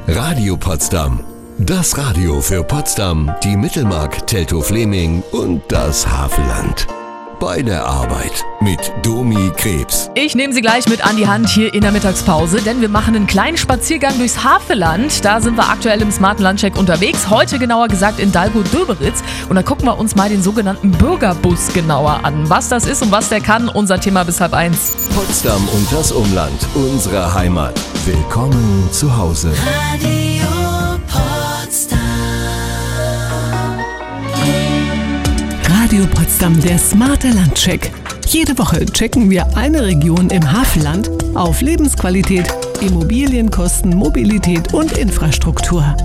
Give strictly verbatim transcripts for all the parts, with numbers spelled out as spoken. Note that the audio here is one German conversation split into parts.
Radio Potsdam. Das Radio für Potsdam, die Mittelmark, Teltow-Fleming und das Havelland. Bei der Arbeit mit Domi Krebs. Ich nehme Sie gleich mit an die Hand hier in der Mittagspause, denn wir machen einen kleinen Spaziergang durchs Havelland. Da sind wir aktuell im smarten Landcheck unterwegs, heute genauer gesagt in Dahlgow-Döberitz. Und da gucken wir uns mal den sogenannten Bürgerbus genauer an. Was das ist und was der kann, unser Thema bis halb eins. Potsdam und das Umland, unsere Heimat. Willkommen zu Hause. Radio Potsdam. Radio Potsdam, der smarte Landcheck. Jede Woche checken wir eine Region im Havelland auf Lebensqualität, Immobilienkosten, Mobilität und Infrastruktur.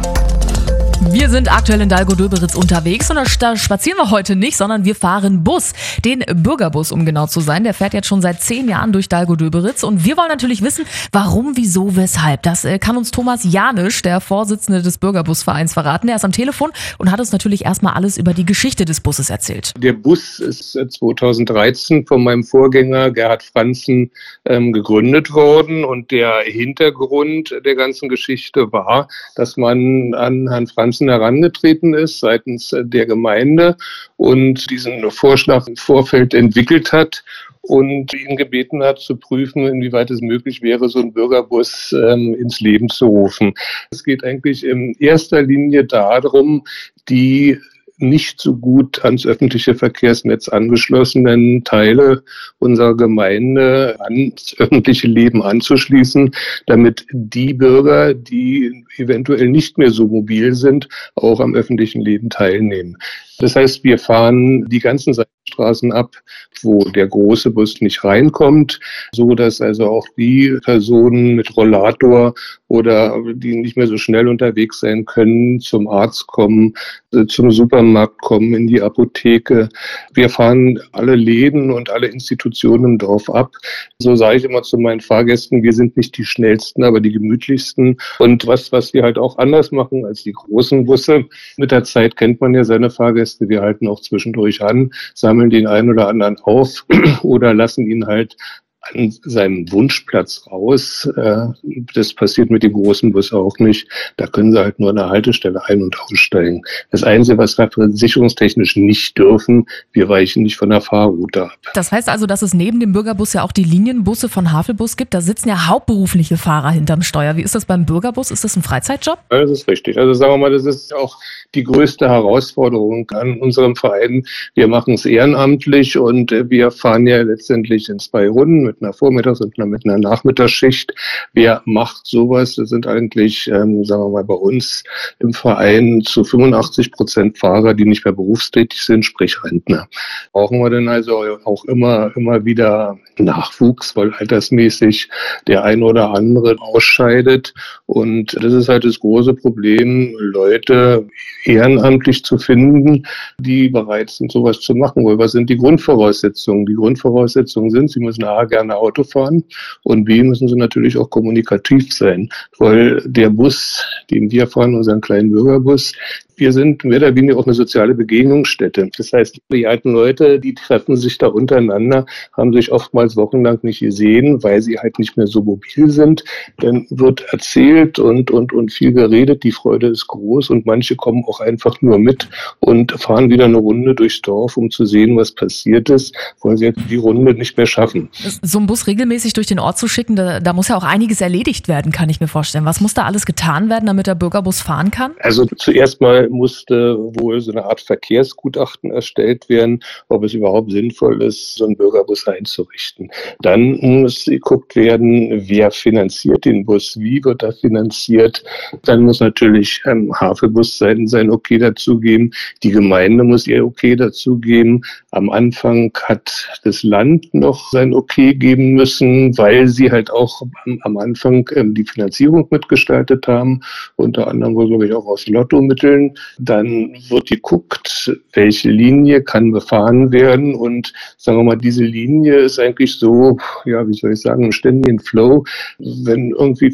Wir sind aktuell in Dahlgow-Döberitz unterwegs und da spazieren wir heute nicht, sondern wir fahren Bus. Den Bürgerbus, um genau zu sein. Der fährt jetzt schon seit zehn Jahren durch Dahlgow-Döberitz und wir wollen natürlich wissen, warum, wieso, weshalb. Das kann uns Thomas Janisch, der Vorsitzende des Bürgerbusvereins, verraten. Er ist am Telefon und hat uns natürlich erstmal alles über die Geschichte des Busses erzählt. Der Bus ist zweitausenddreizehn von meinem Vorgänger Gerhard Franzen ähm, gegründet worden und der Hintergrund der ganzen Geschichte war, dass man an Herrn Franzen herangetreten ist seitens der Gemeinde und diesen Vorschlag im Vorfeld entwickelt hat und ihn gebeten hat zu prüfen, inwieweit es möglich wäre, so einen Bürgerbus ähm, ins Leben zu rufen. Es geht eigentlich in erster Linie darum, die nicht so gut ans öffentliche Verkehrsnetz angeschlossenen Teile unserer Gemeinde ans öffentliche Leben anzuschließen, damit die Bürger, die eventuell nicht mehr so mobil sind, auch am öffentlichen Leben teilnehmen. Das heißt, wir fahren die ganzen Seitenstraßen ab, wo der große Bus nicht reinkommt, so dass also auch die Personen mit Rollator oder die nicht mehr so schnell unterwegs sein können, zum Arzt kommen, zum Supermarkt kommen, in die Apotheke. Wir fahren alle Läden und alle Institutionen im Dorf ab. So sage ich immer zu meinen Fahrgästen, wir sind nicht die schnellsten, aber die gemütlichsten. Und was, was wir halt auch anders machen als die großen Busse, mit der Zeit kennt man ja seine Fahrgäste. Wir halten auch zwischendurch an, sammeln den einen oder anderen auf oder lassen ihn halt an seinem Wunschplatz raus. Das passiert mit dem großen Bus auch nicht. Da können sie halt nur an der Haltestelle ein- und aussteigen. Das Einzige, was wir versicherungstechnisch nicht dürfen, wir weichen nicht von der Fahrroute ab. Das heißt also, dass es neben dem Bürgerbus ja auch die Linienbusse von Havelbus gibt. Da sitzen ja hauptberufliche Fahrer hinterm Steuer. Wie ist das beim Bürgerbus? Ist das ein Freizeitjob? Ja, das ist richtig. Also sagen wir mal, das ist auch die größte Herausforderung an unserem Verein. Wir machen es ehrenamtlich und wir fahren ja letztendlich in zwei Runden mit einer Vormittags- und mit einer Nachmittagsschicht. Wer macht sowas? Das sind eigentlich, ähm, sagen wir mal, bei uns im Verein zu fünfundachtzig Prozent Fahrer, die nicht mehr berufstätig sind, sprich Rentner. Brauchen wir denn also auch immer, immer wieder Nachwuchs, weil altersmäßig der ein oder andere ausscheidet. Und das ist halt das große Problem, Leute ehrenamtlich zu finden, die bereit sind, sowas zu machen. Weil was sind die Grundvoraussetzungen? Die Grundvoraussetzungen sind, sie müssen A, gerne Auto fahren und B, müssen sie natürlich auch kommunikativ sein. Weil der Bus, den wir fahren, unseren kleinen Bürgerbus, wir sind mehr oder weniger auch eine soziale Begegnungsstätte. Das heißt, die alten Leute, die treffen sich da untereinander, haben sich oftmals wochenlang nicht gesehen, weil sie halt nicht mehr so mobil sind. Dann wird erzählt und, und, und viel geredet. Die Freude ist groß und manche kommen auch einfach nur mit und fahren wieder eine Runde durchs Dorf, um zu sehen, was passiert ist, weil sie jetzt die Runde nicht mehr schaffen. So einen Bus regelmäßig durch den Ort zu schicken, da, da muss ja auch einiges erledigt werden, kann ich mir vorstellen. Was muss da alles getan werden, damit der Bürgerbus fahren kann? Also zuerst mal musste wohl so eine Art Verkehrsgutachten erstellt werden, ob es überhaupt sinnvoll ist, so einen Bürgerbus einzurichten. Dann muss geguckt werden, wer finanziert den Bus, wie wird er finanziert. Dann muss natürlich ähm, Havelbus sein, sein Okay dazugeben. Die Gemeinde muss ihr Okay dazugeben. Am Anfang hat das Land noch sein Okay geben müssen, weil sie halt auch am, am Anfang ähm, die Finanzierung mitgestaltet haben, unter anderem wohl, glaube ich, auch aus Lottomitteln. Dann wird geguckt, welche Linie kann befahren werden und sagen wir mal, diese Linie ist eigentlich so, ja, wie soll ich sagen, im ständigen Flow. Wenn irgendwie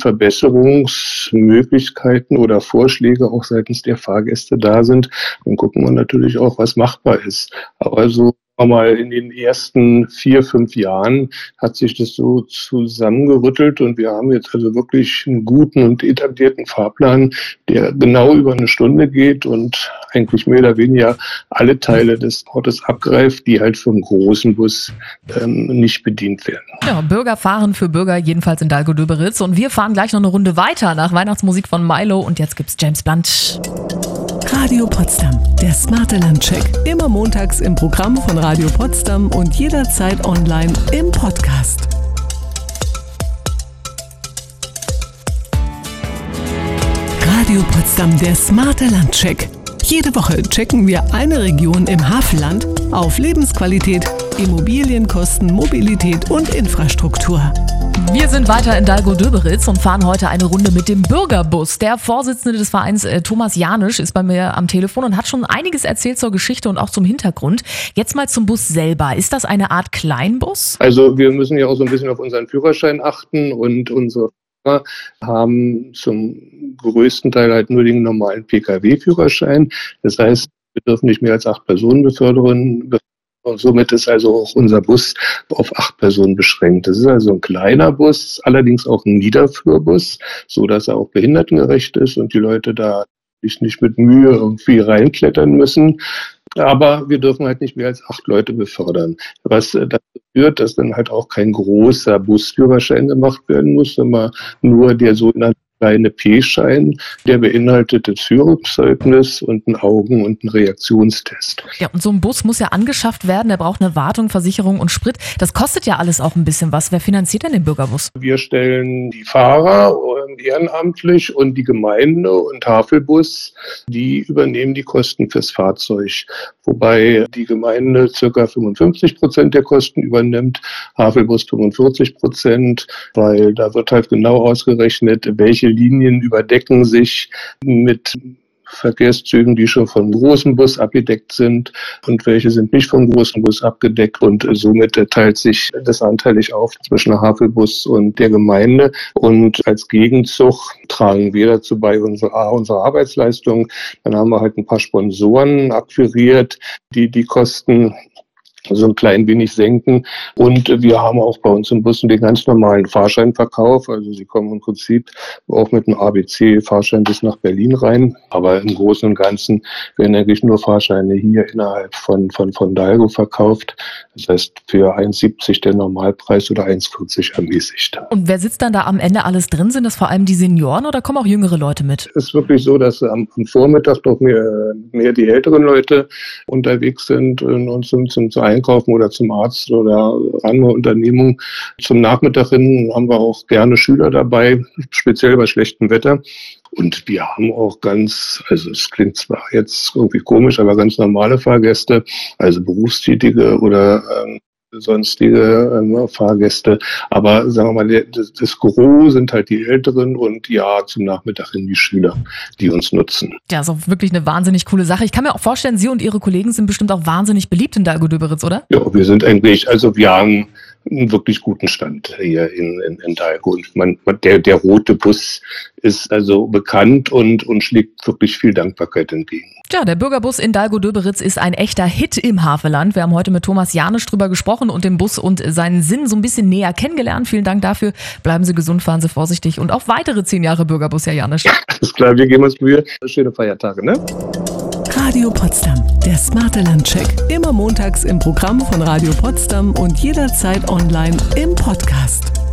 Verbesserungsmöglichkeiten oder Vorschläge auch seitens der Fahrgäste da sind, dann gucken wir natürlich auch, was machbar ist. Aber so mal in den ersten vier, fünf Jahren hat sich das so zusammengerüttelt und wir haben jetzt also wirklich einen guten und etablierten Fahrplan, der genau über eine Stunde geht und eigentlich mehr oder weniger alle Teile des Ortes abgreift, die halt vom großen Bus ähm, nicht bedient werden. Ja, Bürger fahren für Bürger, jedenfalls in Dahlgow-Döberitz. Und wir fahren gleich noch eine Runde weiter nach Weihnachtsmusik von Milo und jetzt gibt's James Blunt. Radio Potsdam, der smarte Landcheck. Immer montags im Programm von Radio Potsdam und jederzeit online im Podcast. Radio Potsdam, der smarte Landcheck. Jede Woche checken wir eine Region im Havelland auf Lebensqualität, Immobilienkosten, Mobilität und Infrastruktur. Wir sind weiter in Dahlgow-Döberitz und fahren heute eine Runde mit dem Bürgerbus. Der Vorsitzende des Vereins, äh, Thomas Janisch, ist bei mir am Telefon und hat schon einiges erzählt zur Geschichte und auch zum Hintergrund. Jetzt mal zum Bus selber. Ist das eine Art Kleinbus? Also wir müssen ja auch so ein bisschen auf unseren Führerschein achten und unsere Fahrer haben zum größten Teil halt nur den normalen P K W-Führerschein. Das heißt, wir dürfen nicht mehr als acht Personen befördern. Und somit ist also auch unser Bus auf acht Personen beschränkt. Das ist also ein kleiner Bus, allerdings auch ein Niederflurbus, so dass er auch behindertengerecht ist und die Leute da nicht mit Mühe irgendwie reinklettern müssen. Aber wir dürfen halt nicht mehr als acht Leute befördern. Was dazu führt, dass dann halt auch kein großer Busführerschein gemacht werden muss, sondern nur der sogenannte kleine P-Schein, der beinhaltet das Führungszeugnis und einen Augen- und einen Reaktionstest. Ja, und so ein Bus muss ja angeschafft werden, der braucht eine Wartung, Versicherung und Sprit. Das kostet ja alles auch ein bisschen was. Wer finanziert denn den Bürgerbus? Wir stellen die Fahrer ehrenamtlich und die Gemeinde und Havelbus, die übernehmen die Kosten fürs Fahrzeug. Wobei die Gemeinde ca. fünfundfünfzig Prozent der Kosten übernimmt, Havelbus fünfundvierzig Prozent, weil da wird halt genau ausgerechnet, welche Linien überdecken sich mit Verkehrszügen, die schon vom großen Bus abgedeckt sind und welche sind nicht vom großen Bus abgedeckt und somit teilt sich das anteilig auf zwischen der Havelbus und der Gemeinde und als Gegenzug tragen wir dazu bei unsere, unsere Arbeitsleistung. Dann haben wir halt ein paar Sponsoren akquiriert, die die Kosten so ein klein wenig senken. Und wir haben auch bei uns im Bussen den ganz normalen Fahrscheinverkauf. Also sie kommen im Prinzip auch mit einem A B C-Fahrschein bis nach Berlin rein. Aber im Großen und Ganzen werden eigentlich nur Fahrscheine hier innerhalb von, von, von Dahlgow verkauft. Das heißt für eins siebzig der Normalpreis oder eins vierzig ermäßigt. Und wer sitzt dann da am Ende alles drin? Sind das vor allem die Senioren oder kommen auch jüngere Leute mit? Es ist wirklich so, dass am, am Vormittag doch mehr, mehr die älteren Leute unterwegs sind und zum, zum, zum Einkaufen oder zum Arzt oder andere Unternehmungen. Zum Nachmittag hin haben wir auch gerne Schüler dabei, speziell bei schlechtem Wetter. Und wir haben auch ganz, also es klingt zwar jetzt irgendwie komisch, aber ganz normale Fahrgäste, also Berufstätige oder ähm, sonstige ähm, Fahrgäste. Aber sagen wir mal, das, das Gros sind halt die Älteren und ja, zum Nachmittag hin die Schüler, die uns nutzen. Ja, so wirklich eine wahnsinnig coole Sache. Ich kann mir auch vorstellen, Sie und Ihre Kollegen sind bestimmt auch wahnsinnig beliebt in Dahlgow-Döberitz, oder? Ja, wir sind eigentlich, also wir haben einen wirklich guten Stand hier in, in, in Dahlgow. Und man, der, der rote Bus ist also bekannt und, und schlägt wirklich viel Dankbarkeit entgegen. Ja, der Bürgerbus in Dahlgow-Döberitz ist ein echter Hit im Havelland. Wir haben heute mit Thomas Janisch drüber gesprochen und den Bus und seinen Sinn so ein bisschen näher kennengelernt. Vielen Dank dafür. Bleiben Sie gesund, fahren Sie vorsichtig und auf weitere zehn Jahre Bürgerbus, Herr Janisch. Alles klar, wir geben uns Mühe. Schöne Feiertage, ne? Radio Potsdam, der smarte Landcheck. Immer montags im Programm von Radio Potsdam und jederzeit online im Podcast.